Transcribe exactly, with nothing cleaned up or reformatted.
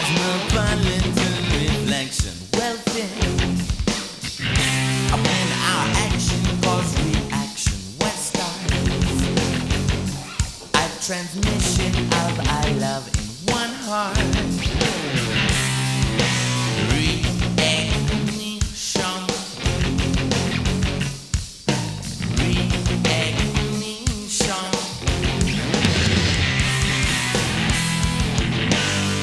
Cosmopolitan reflection, wealthy. When our action cause reaction, Western. A transmission of our love in one heart.